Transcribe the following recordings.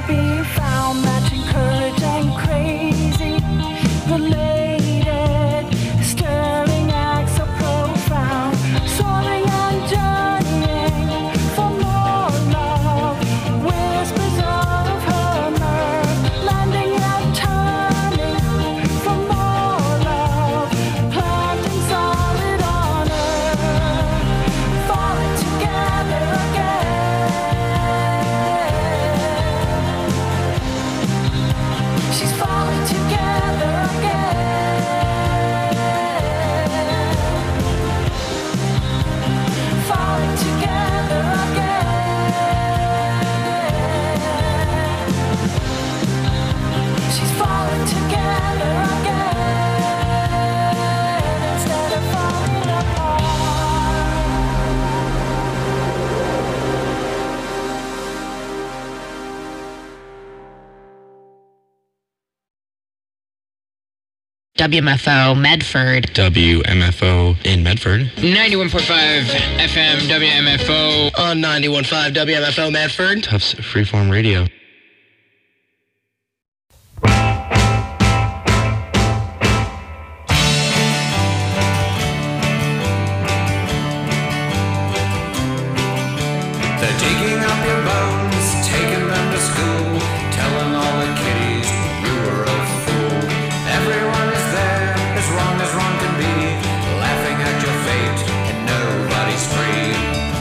be found, matching courage and crazy. Related, stirring acts so profound, soaring and journeying for more love. Whispers of her mirth, landing and turning for more love. Planting solid on earth, falling together again. She's falling together again. Falling together again. She's falling together again instead of falling apart. WMFO Medford. WMFO in Medford. 91.5 FM WMFO. On 91.5 WMFO Medford. Tufts Freeform Radio. They're digging up your bones, taking them to school, telling all the kiddies you were a fool. Everyone is there, as wrong can be, laughing at your fate, and nobody's free.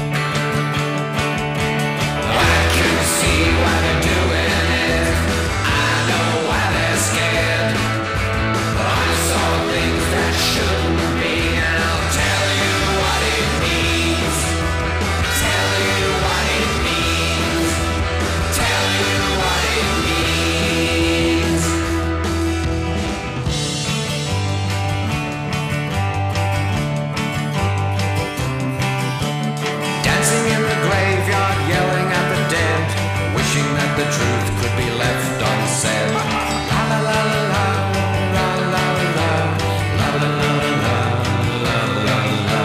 I can see why they're doing it, I know why they're scared. I saw things that shouldn't be, and I'll tell you what it means. Tell you what it means. Tell you what it means. Dancing in the graveyard, yelling at the dead, wishing that the truth could be left unsaid. La la la la la la la la la la la la la.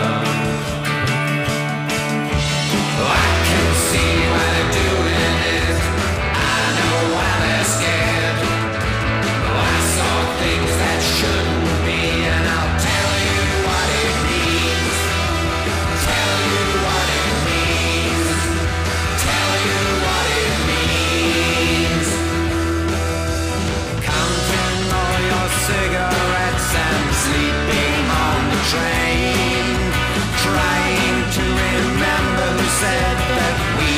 I can see why they're doing it, I know why they're scared. I saw things that shouldn't be, and I'll tell you what it means. Tell you what it means. Tell you what it means. Counting all your cigarettes and sleeping on the train, trying to remember who said that we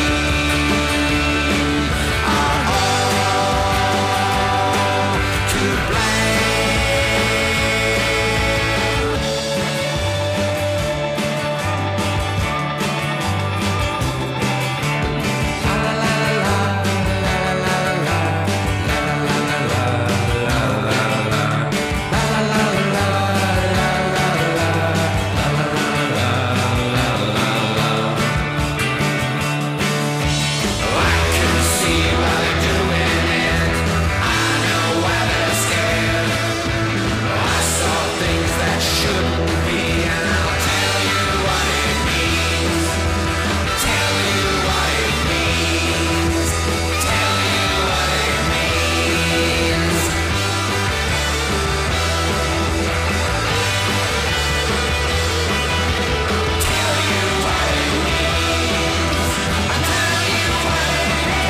are all to blame. La la la la la la la la la la la la la la I can see why they're doing it, I know why they're scared. I saw things that shouldn't be, and I'll tell you what it means. Tell you what it means. Tell you what it means. Tell you what it means. I'll tell you what it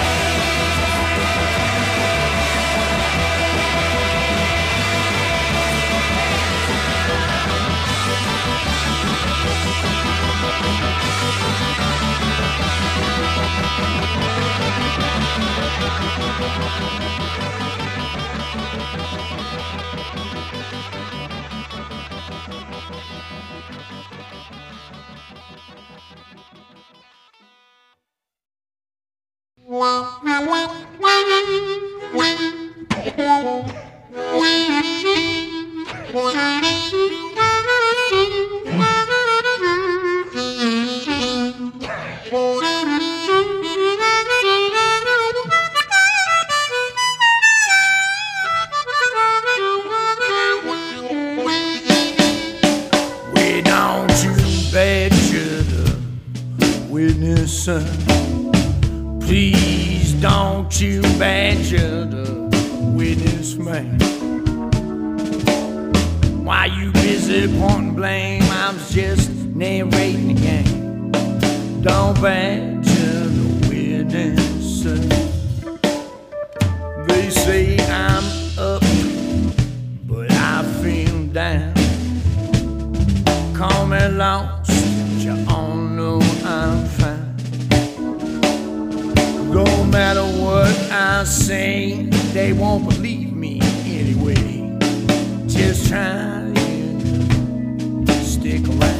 Way down to Badger, the witness, son. Please don't you badger the witness man. While you busy pointing blame, I was just narrating the game. Don't badger the witness. They say I'm up, but I feel down. Call me lost, but you all know I'm fine. No matter what I say, they won't believe me anyway. Just try to stick around.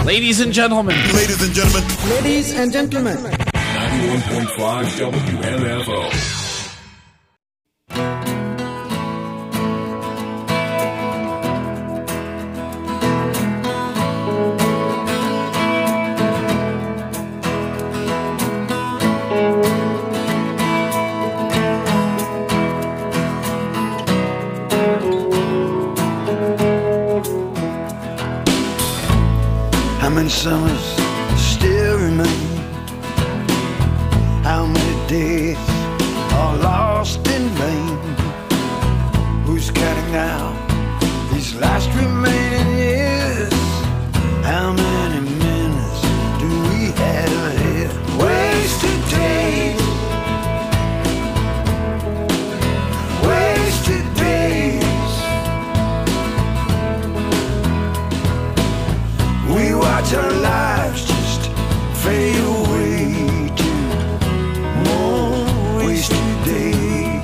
Ladies and gentlemen. Ladies and gentlemen. Ladies and gentlemen. 91.5 WMFO. How many summers still remain? How many days are lost in vain? Who's counting now these last remaining years? How many minutes do we have ahead? Wasted days, wasted days. We watch our lives just fade away to more wasted days.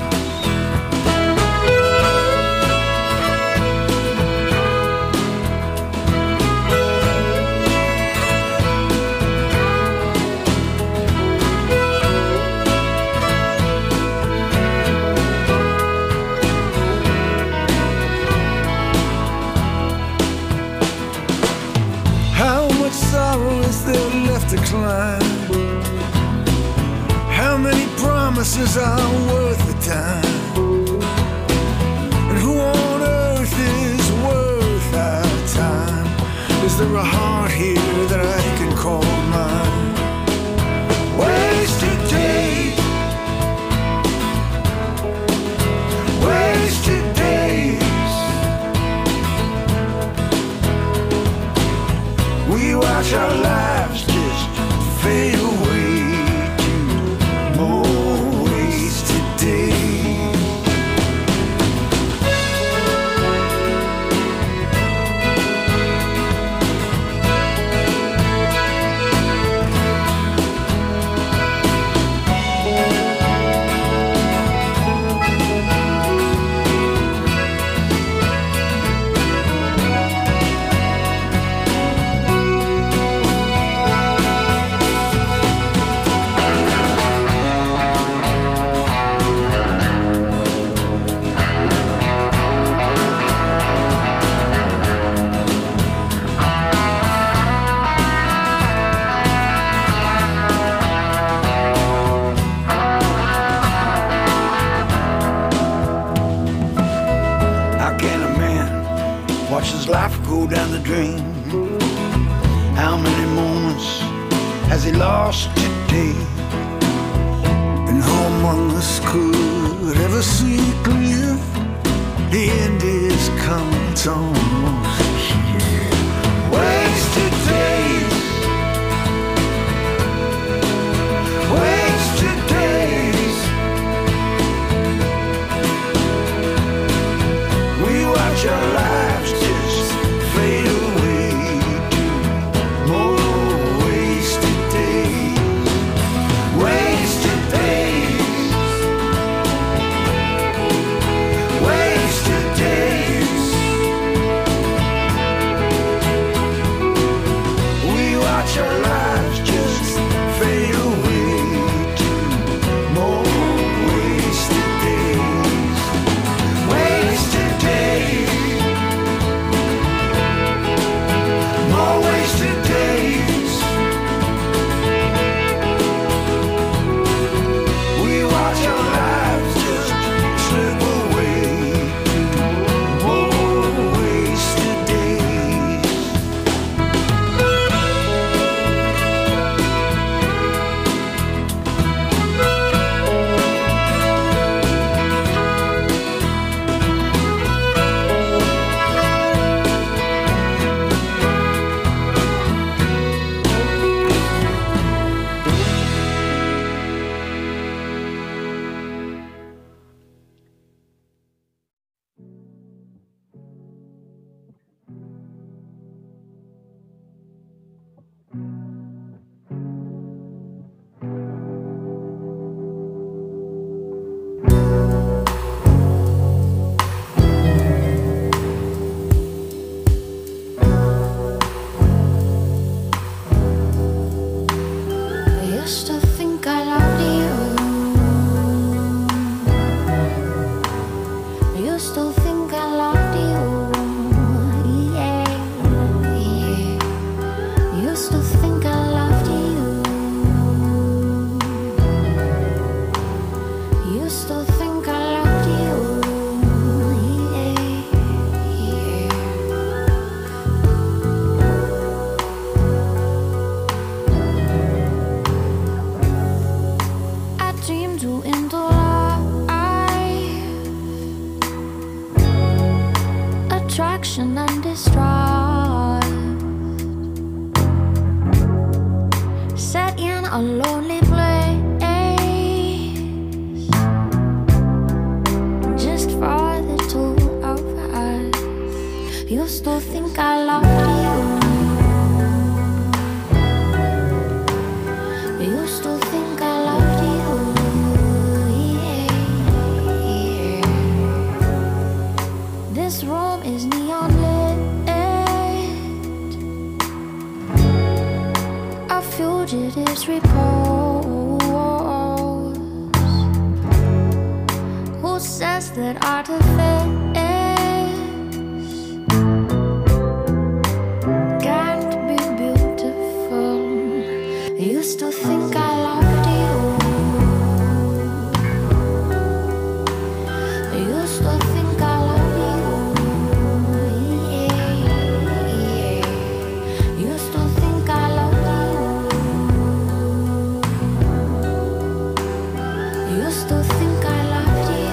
How much sorrow is there left to climb? How many promises are worth the time? And who on earth is worth our time? Is there a heart here that I can call mine? Wasted days, wasted days. We watch our lives just fade away to more wasted days. How can a man watch his life go down the drain? How many moments has he lost today? And who among us could ever see clear? The end is coming, it's almost here. Wasted days, wasted days. We watch our lives just fade away to more wasted days, wasted days, wasted days. a lonely place, just for the two of us. You still think I love you. You still think I loved you. Yeah. This room is neon lit. A fugitive's repose. Who says that artifice can't be beautiful? You still think I loved you. You still think I love you. Yeah. You still think I love you. You still think I loved you.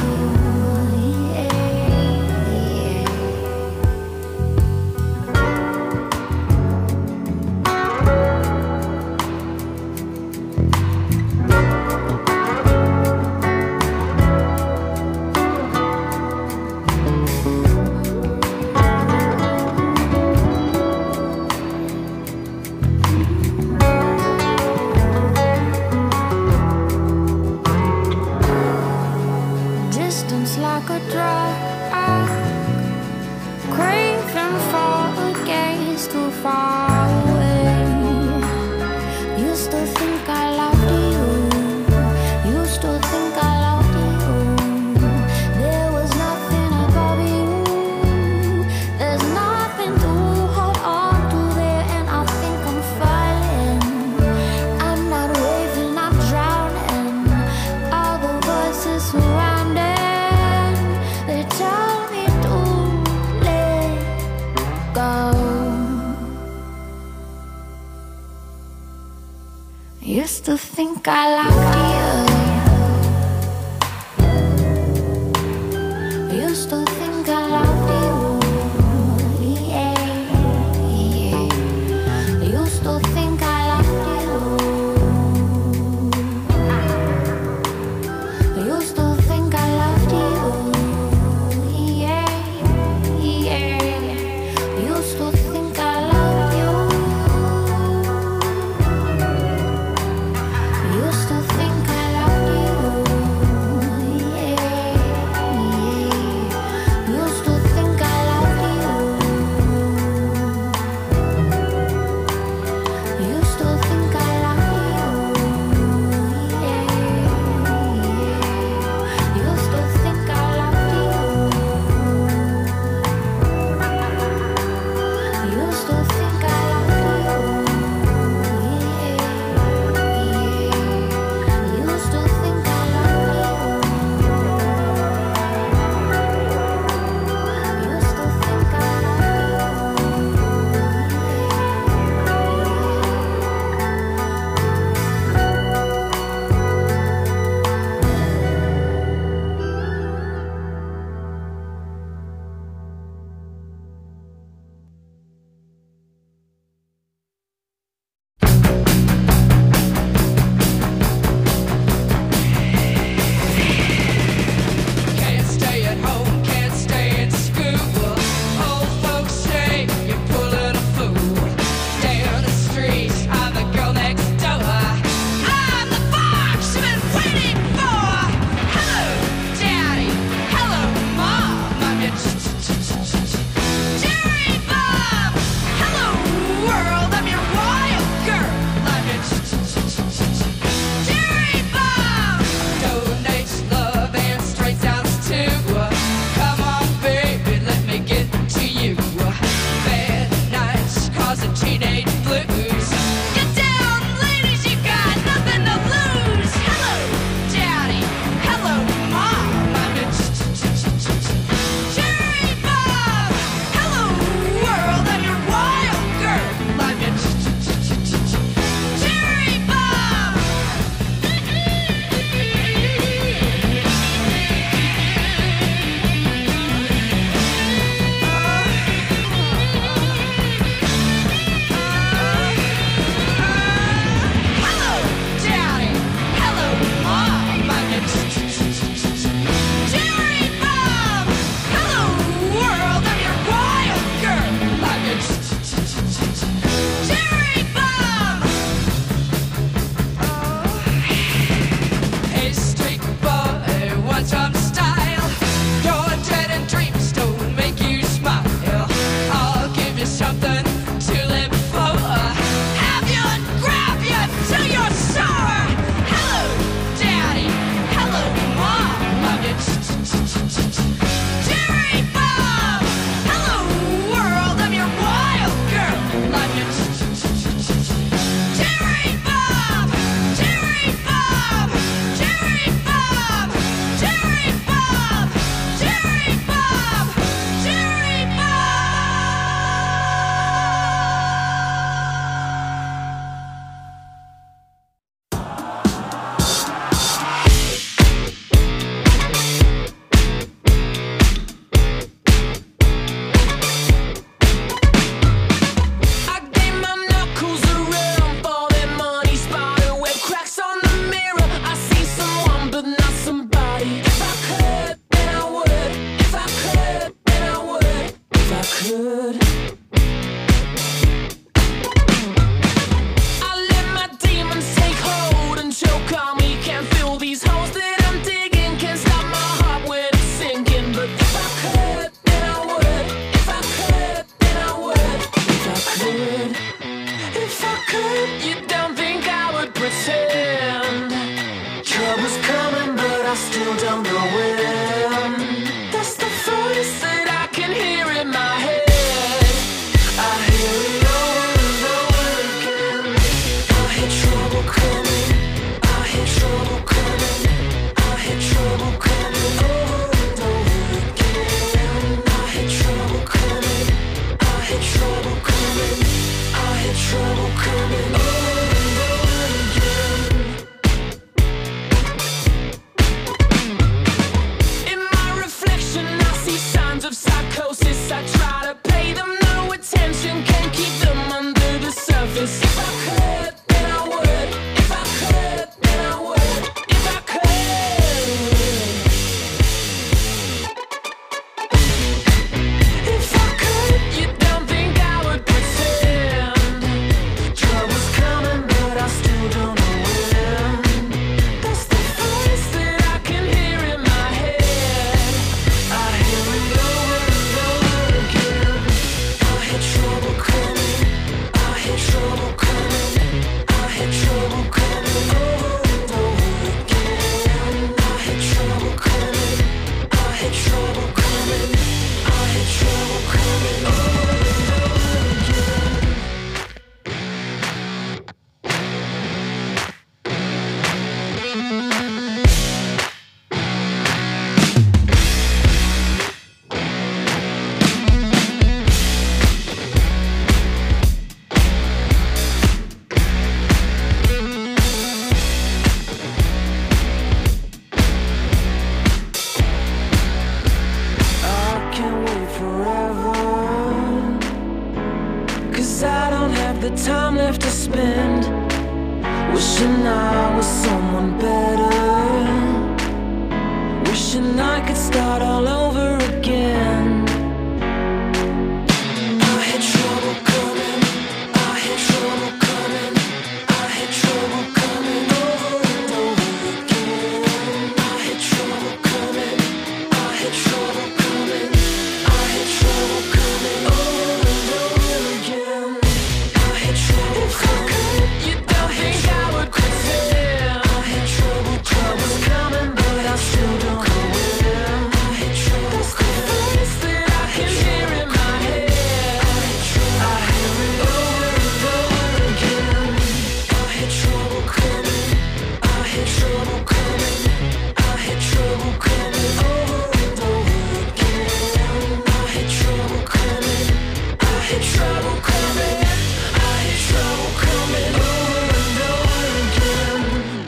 Distance like a drug, craving for a gaze too far away. You still think I loved you. You still think I loved you. There was nothing above you. There's nothing to hold on to there, and I think I'm falling. I'm not waving, I'm drowning. All the voices surrounding, they tell me to let go. You still think I loved you. You still think I loved you. Yeah, yeah. You still think I loved you. You still think I loved you. Yeah, yeah. You still think I love you. You still think I love you. Yeah, yeah. You still think I love you. You still think I love you. Yeah, yeah. You still think I love you. You still think I love you. Yeah, yeah. You still think I love you. You still think I Jerry Bomb. Hey, street boy, what's up style? Your dread and dreams don't make you smile. I'll give you something to live for. Have you and grab you till you're sour. Hello, daddy. Hello, mom. Love you. Jerry Bob. Hello, world. I'm your wild girl. Love you. Jerry Bob. Jerry Bob. Jerry Bob. Jerry Bob. Jerry Bob. Jerry Bob. I gave my knuckles around for that money spider web cracks on the mirror. I see someone but not somebody. If I could, then I would. If I could, then I would. If I could. I let my demons take hold and choke on me. Can't fill these holes that I'm digging. Can't stop my heart when it's sinking. But if I could, then I would. If I could, then I would. If I could, if I could, you don't think I would pretend trouble's coming, but I still don't know when. That's the voice that I can hear in my head. I hear it over and over again. I hear trouble coming. I hear trouble coming. I hear trouble coming over and over again. I hear trouble coming. I hear trouble coming. I hear trouble coming over and over again. In my reflection, I see signs of psychosis. I try to pay them no attention, can't keep them under the surface. If I could, then I would. If I could, then I would. If I could. If I could, you don't think I would pretend trouble's coming, but I still don't know when. That's the voice that I can hear in my head. I hear it over and over again. I hear trouble coming. I hear trouble coming. I hear trouble coming over and over again. I hear trouble coming. I hear trouble coming. I hear trouble coming over and over again. I can't wait forever, 'cause I don't have the time left to spend wishing I was someone better, wishing I could start all over again. I had trouble coming. I had trouble coming. I had trouble coming over and over again. I had trouble coming. I had trouble coming. I had trouble coming over and over again. I had trouble coming. You don't think I would pretend? I had trouble. Trouble's coming, but I still don't know when. I had trouble. That's the voice that I can hear in my head. I hear it over and over again. I had trouble coming. I had trouble coming. I had trouble coming over and over again. I had trouble coming. I had trouble coming. I had trouble coming over and over again.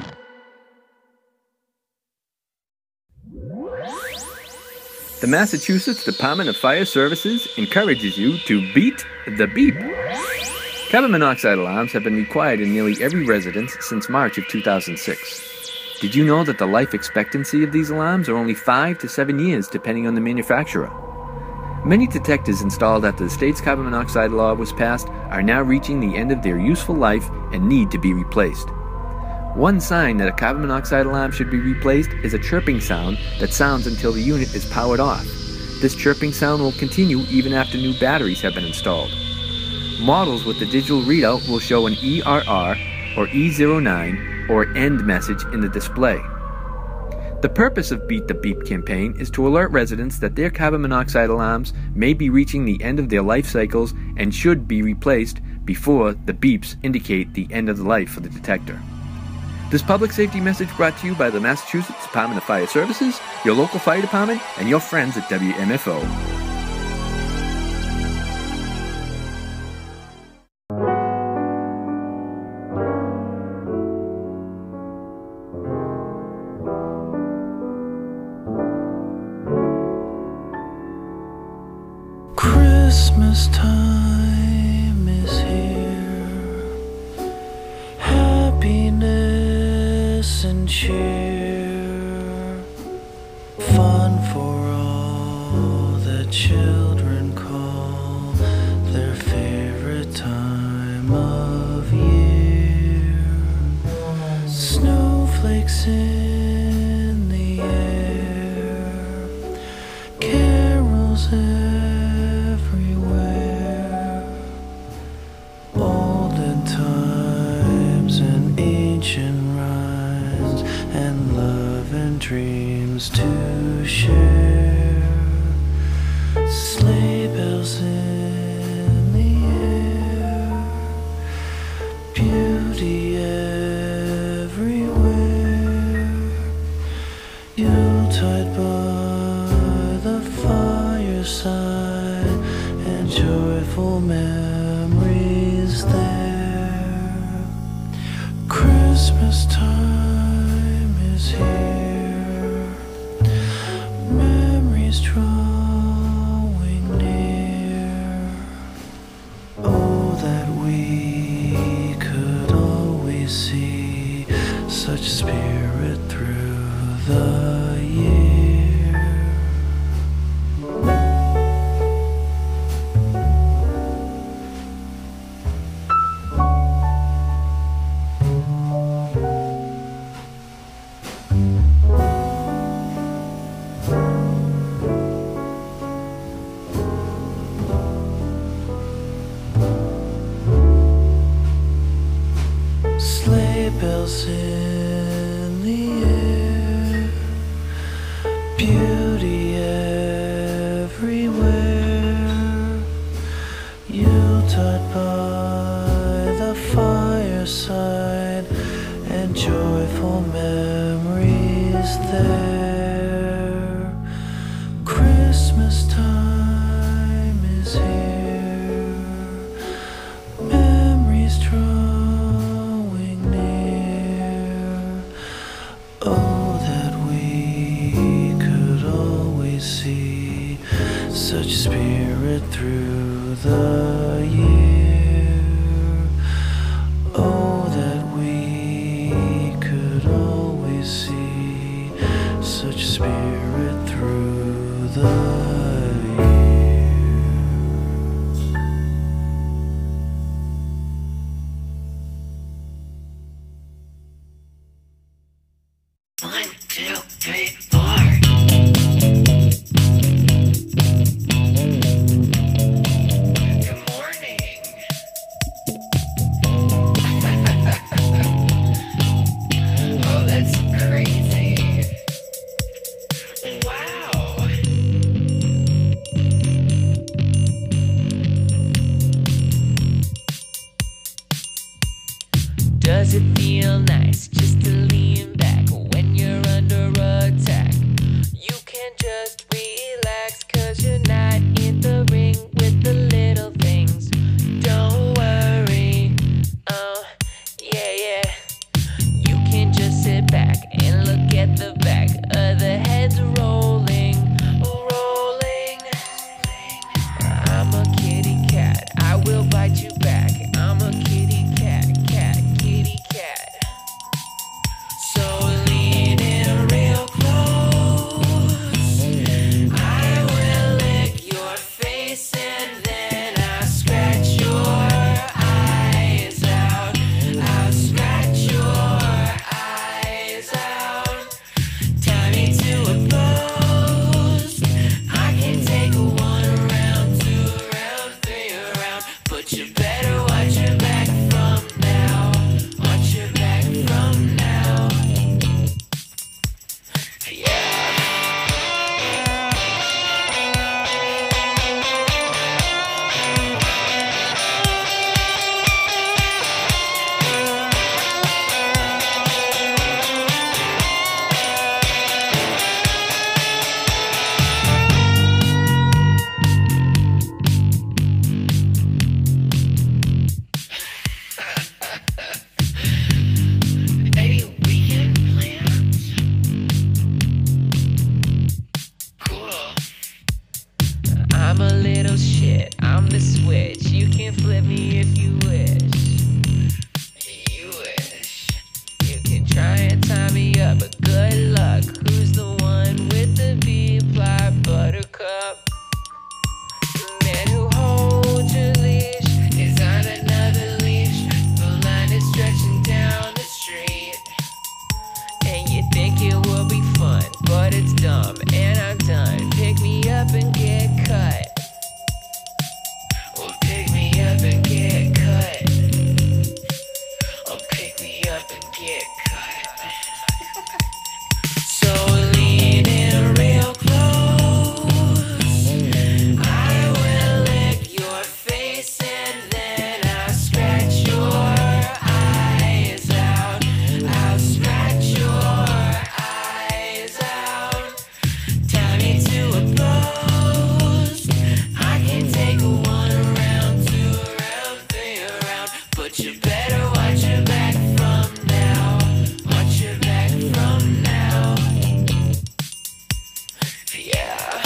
The Massachusetts Department of Fire Services encourages you to beat the beep. Carbon monoxide alarms have been required in nearly every residence since March of 2006. Did you know that the life expectancy of these alarms are only 5 to 7 years depending on the manufacturer? Many detectors installed after the state's carbon monoxide law was passed are now reaching the end of their useful life and need to be replaced. One sign that a carbon monoxide alarm should be replaced is a chirping sound that sounds until the unit is powered off. This chirping sound will continue even after new batteries have been installed. Models with the digital readout will show an ERR or E09 or END message in the display. The purpose of Beat the Beep campaign is to alert residents that their carbon monoxide alarms may be reaching the end of their life cycles and should be replaced before the beeps indicate the end of the life for the detector. This public safety message brought to you by the Massachusetts Department of Fire Services, your local fire department, and your friends at WMFO. Christmas time is here, happiness and cheer, fun for all the children call their favorite time of year. Snowflakes in the air, carols everywhere, olden times and ancient rhymes and love and dreams to share. Sleigh bells in the air, beauty everywhere, Yuletide by the fireside and joyful memories there. Christmas time is here, memories drawing near. Oh, that we could always see such spirit through the year. Sleigh bells in the air, beauty everywhere, Yuletide by the fireside and joyful memories there. Christmas time is here, memories drawing near. Oh, that we could always see such spirit through the year. Oh, that we could always see flip me if you wish. You wish. You can try and tie me up, but good luck. Who's the one with the B-ply buttercup? The man who holds your leash is on another leash. The line is stretching down the street, and you think it will be fun, but it's dumb, and I'm done. Pick me up and get cut. Well, pick me up and get cut. Oh, pick me up and get cut. So lean in real close. I will lick your face and then I'll scratch your eyes out. I'll scratch your eyes out. Tie me to a post. I can take a 1 around, 2 around, 3 around, but you better watch your back from now. Watch your back from now. Yeah.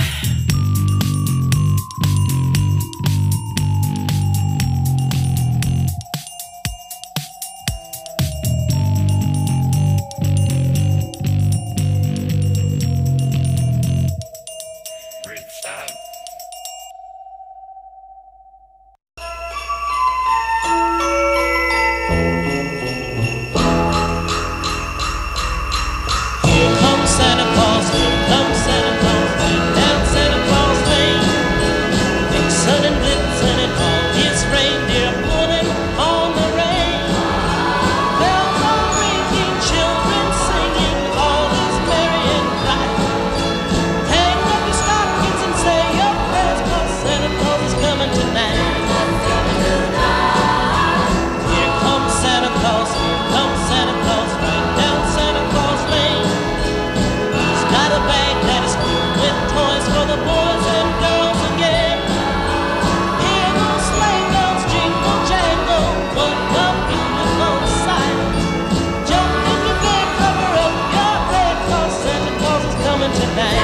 Stop. Here comes Santa Claus, here comes Santa Claus, right down Santa Claus Lane. Vixen and Blitzen and all his reindeer pulling on the rein. Bells are ringing, children singing, all is merry and bright. Hang up your stockings and say your prayers, 'cause Santa Claus is coming tonight. Here comes Santa Claus, right down Santa Claus Lane. He's got a bag that is filled with toys for the boys and girls again. Hear those sleigh bells jingle jangle, what a beautiful sight. Jump in your bed, cover up your head, 'cause Santa Claus is coming tonight.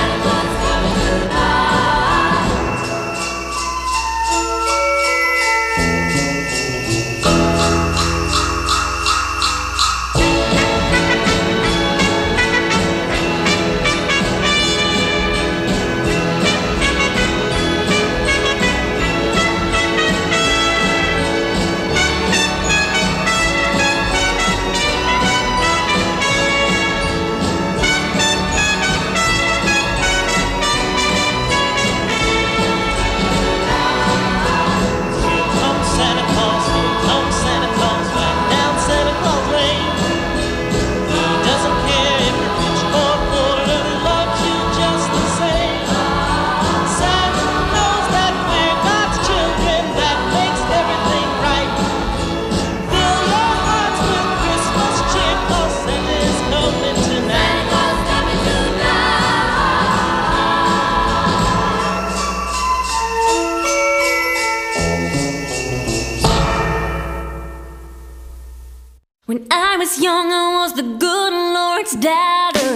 Here comes Santa Claus, right down Santa Claus Lane. He doesn't care if you're rich or poor, he loves you just the same. Santa knows that we're God's children, that makes everything right. Fill your hearts with Christmas cheer, 'cause Santa is coming tonight. When I was young, I was the good Lord's daughter.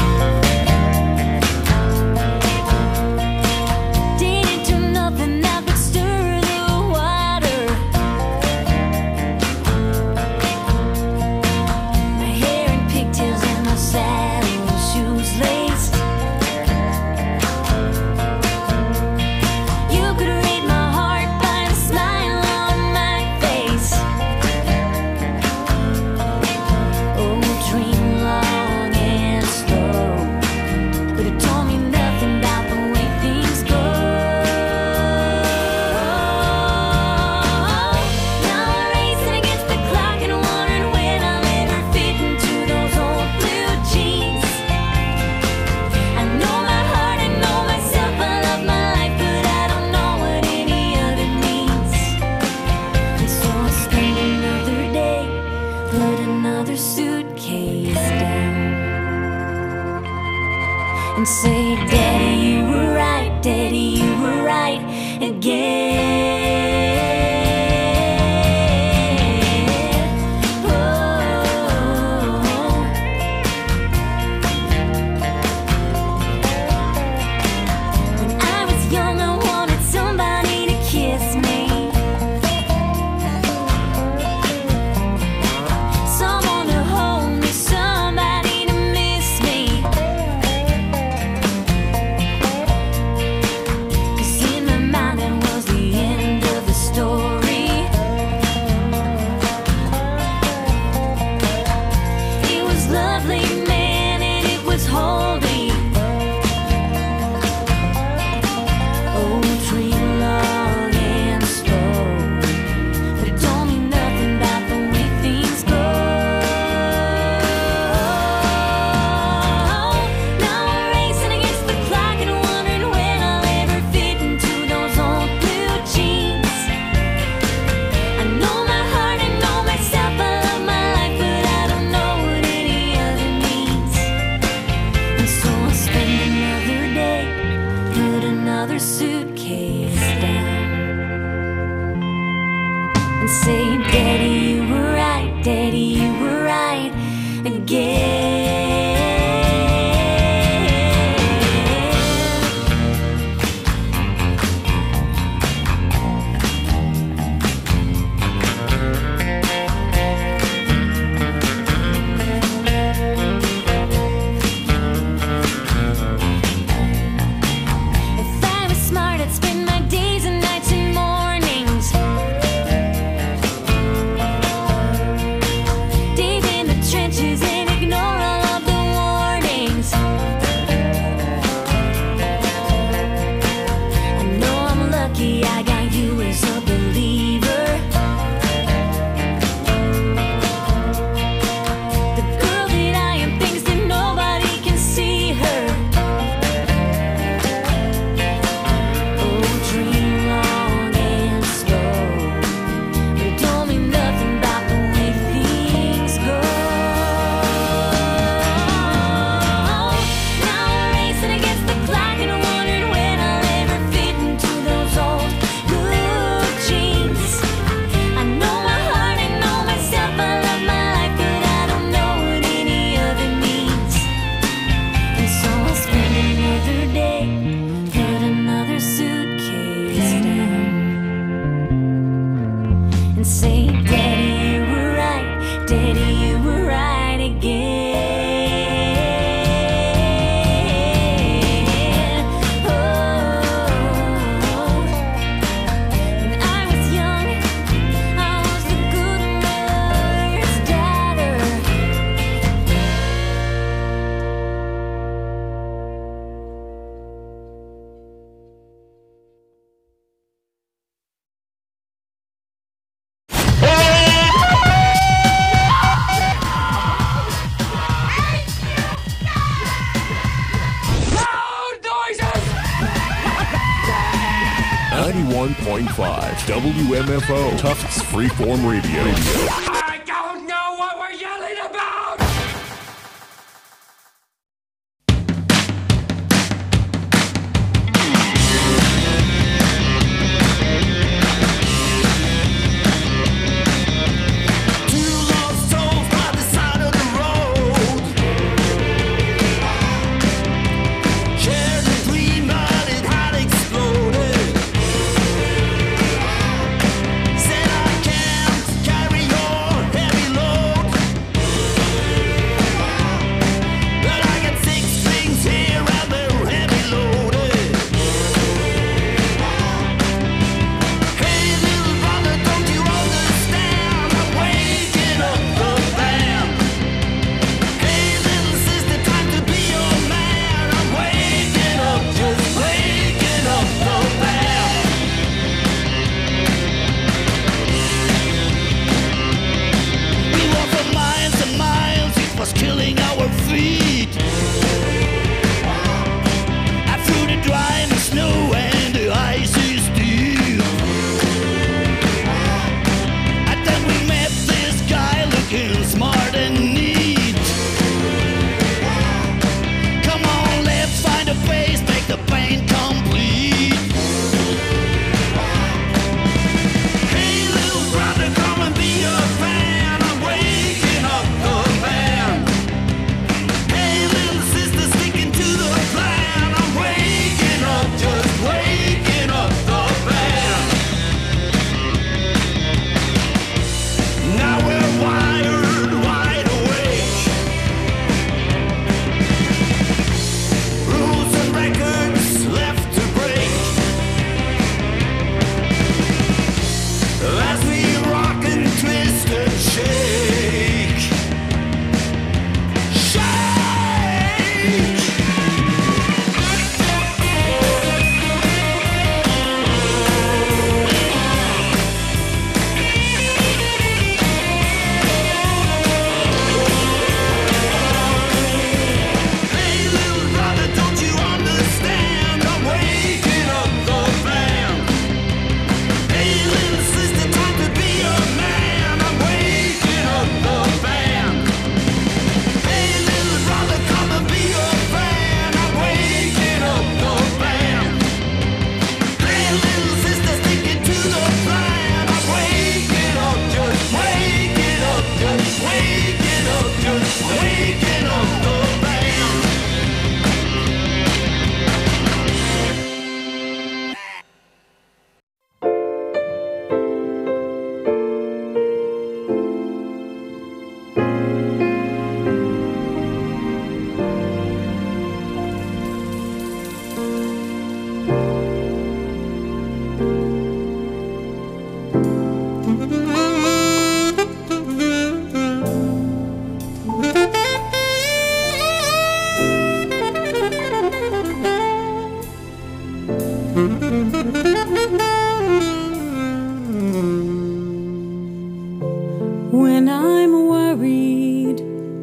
Didn't do nothing that could stir the water. My hair in pigtails and my saddle shoes laced. You could read my heart by the smile on my face. Oh, dream long and slow, but it told me nothing about the way things go. Now I'm racing against the clock and wondering when I'll ever fit into those old blue jeans. I know my heart, I know myself, I love my life, but I don't know what any of it means. And so I spend another day, put another suitcase down, and say, Daddy, you were right, Daddy, you were right again. Oh. When I was young, I wanted somebody to kiss me. and say, Daddy, you were right, Daddy, you were right again. If I was smart, I'd spend my days and nights and mornings deep in the trenches and ignore all of the warnings. I know I'm lucky I got you as a believer. The girl that I am thinks that nobody can see her. Oh, dream long and slow, but it don't mean nothing about the way things go. Now I'm racing against the clock and I wondered when I'll ever fit into those old good jeans. I know my heart, I know myself, I love my life, but I don't know what any of it means. And so I'll spend another day, put another suitcase down, and say, Daddy, you were right, Daddy, you were right again. Oh, when I was young, I was the good mother's daughter. Loud noises! 91.5 WMFO Tufts Freeform Radio. I don't know what we're yelling about! Two lost souls by the side of the road, shared a dream, but it had exploded. Said I can't carry on.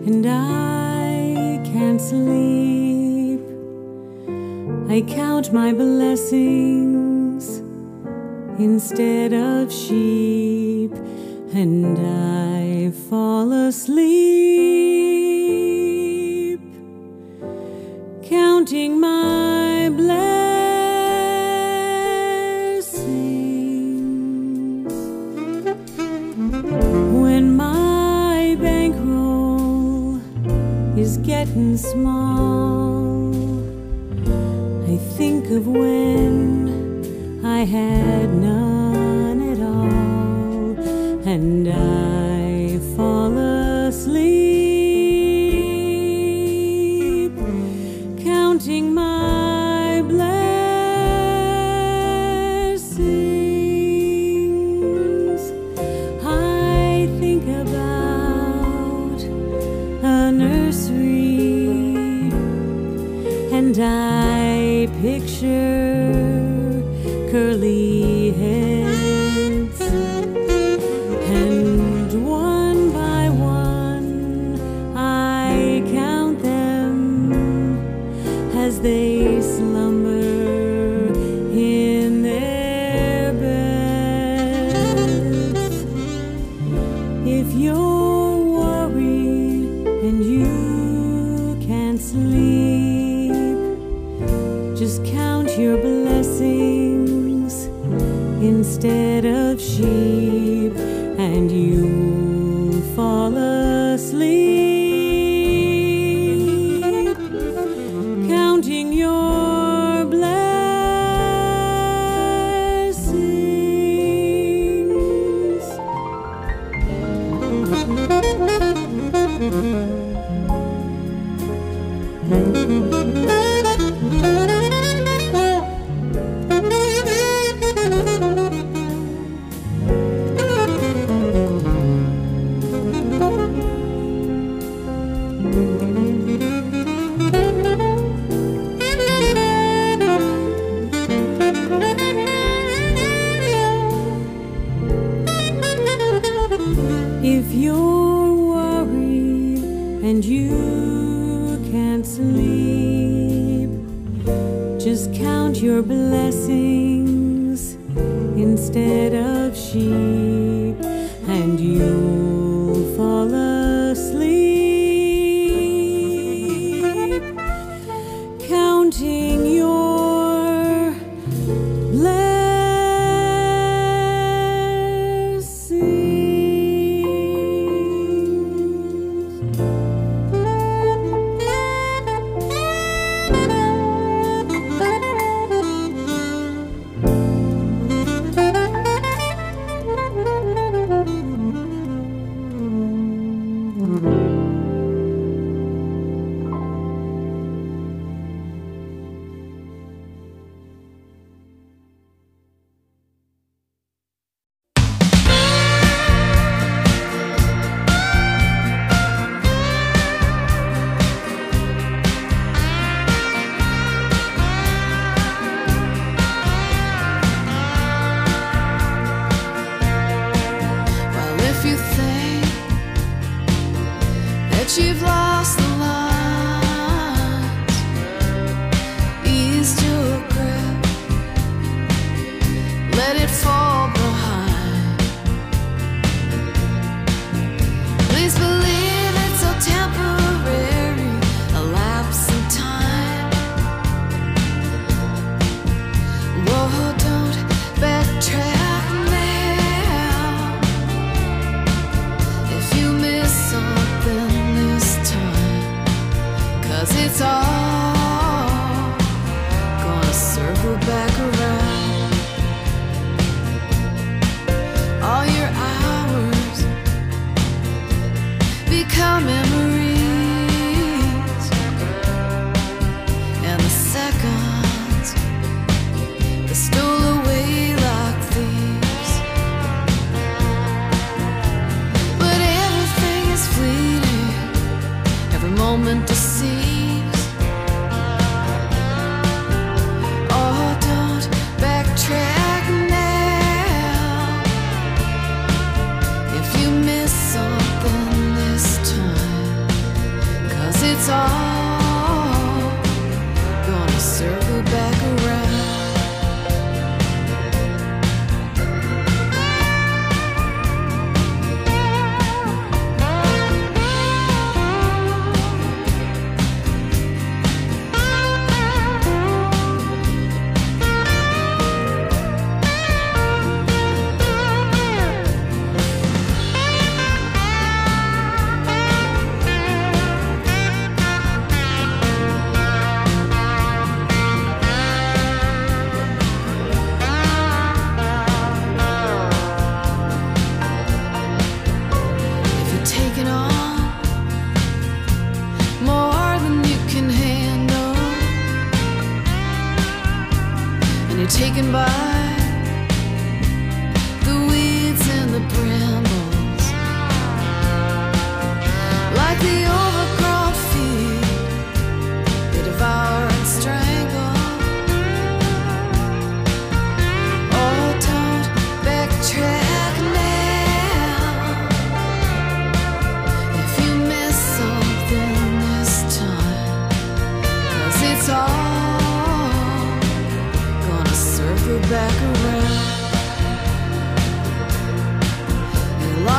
and I can't sleep. I count my blessings instead of sheep, and I fall asleep, counting my blessings. When my bankroll is getting small, I think of when I had none at all, and I fall asleep, counting my blessings. I think about a nursery, and I picture curly heads, and one by one I count them as they slumber in their beds. If you're worried and you can't sleep, just count your blessings instead of sheep, and you'll fall asleep, counting your blessings. If you're worried and you can't sleep, just count your blessings instead of sheep, and you'll fall asleep, counting your blessings. You've lost the lines, ease your grip, let it fall behind. Please believe it's so temporary, a lapse in time. Whoa, don't backtrack now. If you miss something, it's all gonna circle back around. All your hours become memories, and the seconds they stole away like thieves. But everything is fleeting, every moment deceives.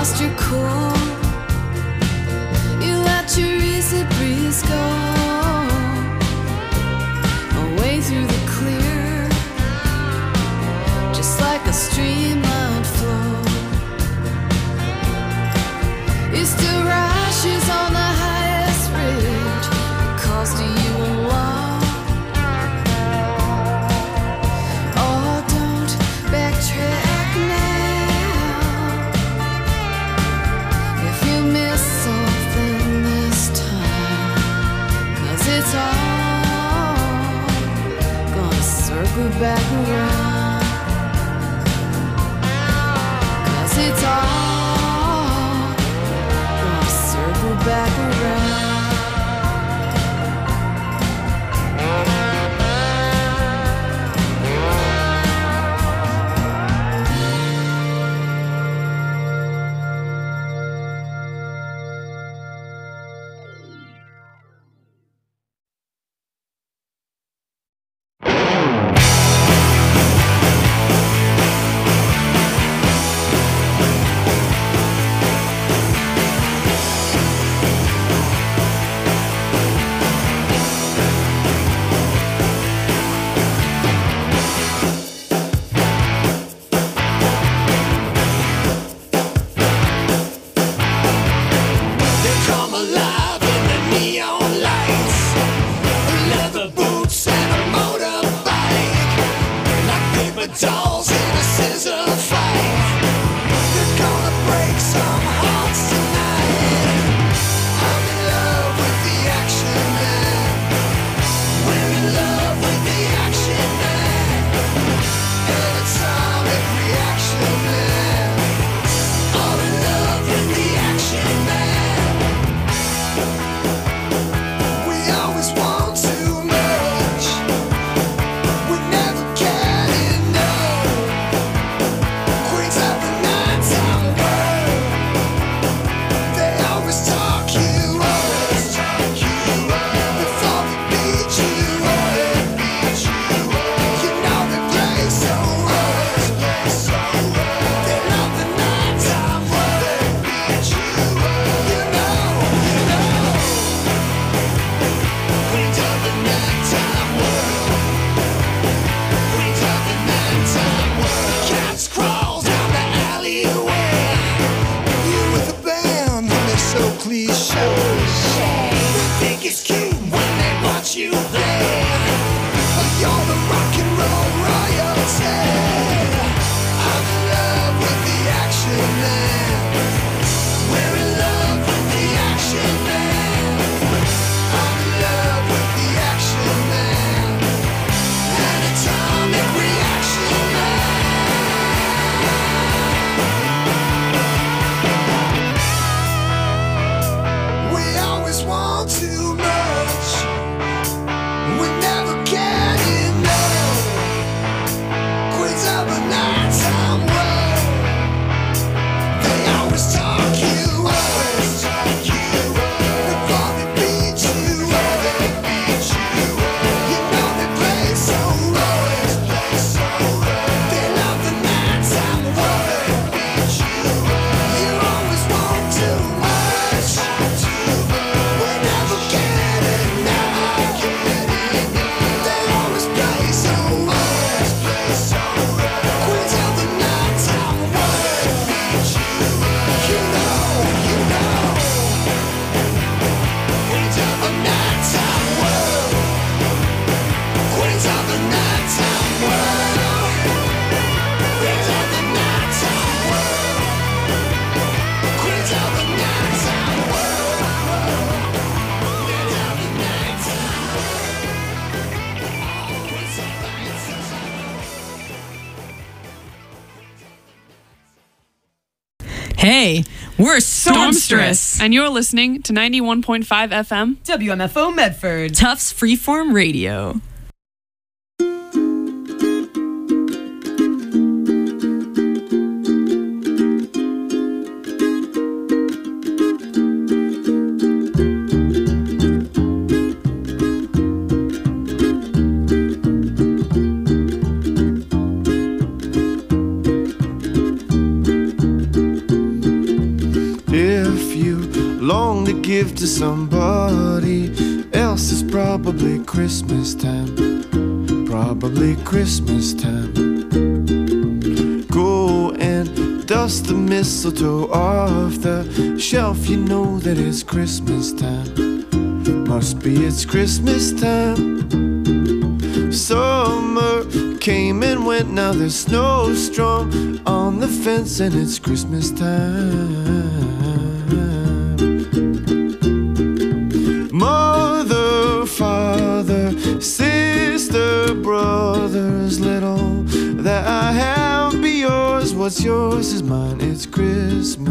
lost your cool. You let your easy breeze go away through the clear, just like a streamlined flow. You still rashes on the highest ridge because to you alone. Oh, don't backtrack now. If you miss something this time, 'cause it's all gonna circle back around. 'Cause it's all gonna circle back around. They come alive in the neon lights, leather boots and a motorbike, like paper dolls in a scissor fight. They're gonna break some hearts tonight. I'm in love with the action man. We're in love with the action man. Atomic reaction man. I'm in love with the action man. We always want too much. We never get enough. Queens of the nighttime world. They always talk you up. Before they beat you up. You know they play so rough. They love the nighttime world. You know. Queens of the nighttime world. Queens of the nighttime world. Cats crawl down the alleyway. You with a band, they're so cliche. They think it's cute when they watch you play. You're the rock and roll royalty. I'm in love with the action man. We're in love with the action man. I'm in love with the action man. An atomic reaction man. We always want too much. We never get enough. Queens of the nighttime world. They always talk you up. Before they beat you up. You know they play so rough. They love the nighttime world. You always want too much. We never get enough. They always play so rough. Queens of the nighttime world. You know. Queens of the nighttime world. Queens of the nighttime world. Queens of the nighttime world. Queens of the nighttime world. Queens of the nighttime world. Queens of the Hey, we're Stormstress. And you're listening to 91.5 FM WMFO Medford. Tufts Freeform Radio. long to give to somebody else. It's probably Christmas time, probably Christmas time. Go and dust the mistletoe off the shelf. You know that it's Christmas time, must be it's Christmas time. Summer came and went, now there's snowstorm on the fence, and it's Christmas time. Mother, father, sister, brothers, little that I have be yours. What's yours is mine, it's Christmas.